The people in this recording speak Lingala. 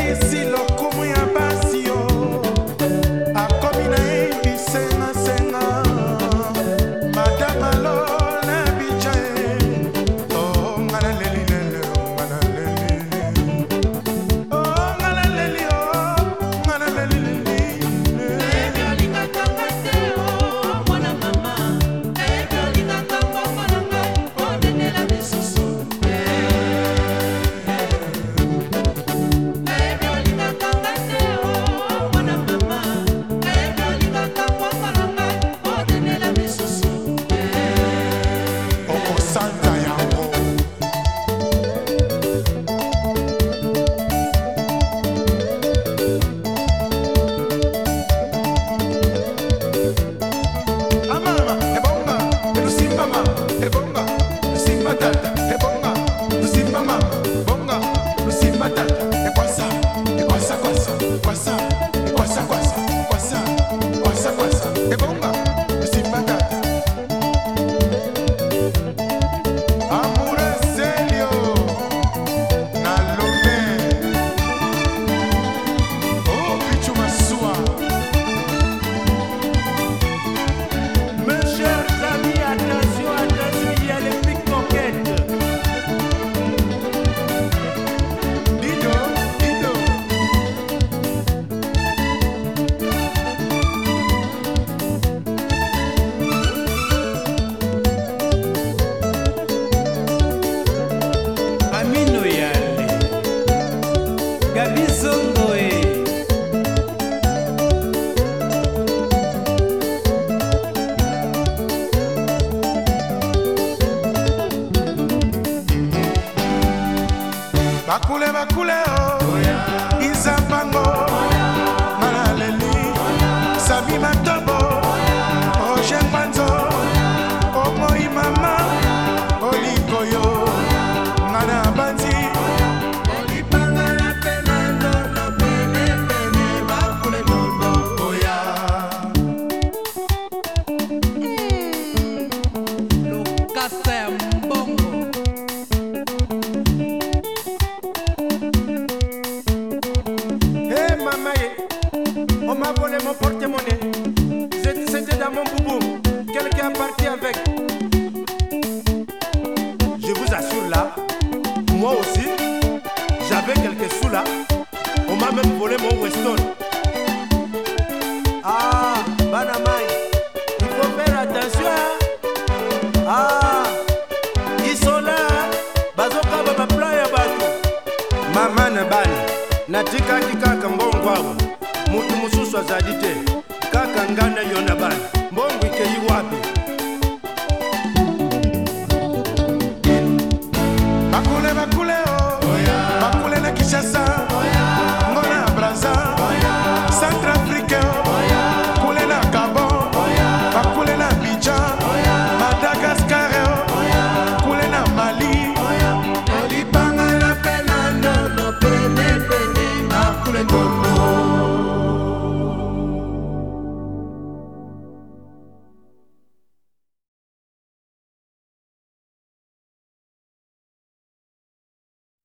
Bakule oh, Izapango, Manaleli, Sabi Matobo, Ojen Panzo, Omoi Mama, Olikoyo, Mana Banzi, Olipanga la Penando, no Pene, Bakule no Oya. Lucas Mbongo. On m'a volé mon porte-monnaie. C'était dans mon boubou. Quelqu'un est parti avec. Je vous assure là, moi aussi, j'avais quelques sous là. On m'a même volé mon Weston. Ah, Banamai, il faut faire attention. Ah, ils sont là. Bazoka baba playa batu. Mama na bani, natika kika mbongwa. Mutu mususu azadi te kaka ngana yona bani mbongo ike yiwapi